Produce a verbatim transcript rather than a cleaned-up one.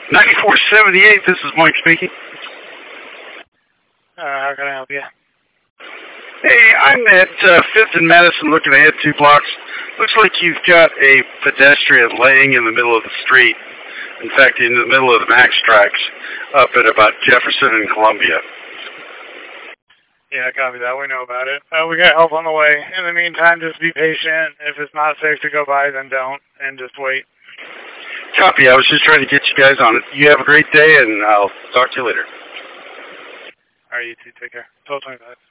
ninety-four seventy-eight, this is Mike speaking. Uh, how can I help you? Hey, I'm at uh, fifth and Madison looking ahead two blocks. Looks like you've got a pedestrian laying in the middle of the street. In fact, in the middle of the Max tracks up at about Jefferson and Columbia. Yeah, copy that. We know about it. Uh, we got help on the way. In the meantime, just be patient. If it's not safe to go by, then don't, and just wait. Copy. I was just trying to get you guys on it. You have a great day, and I'll talk to you later. All right, you too. Take care. twelve twenty-five.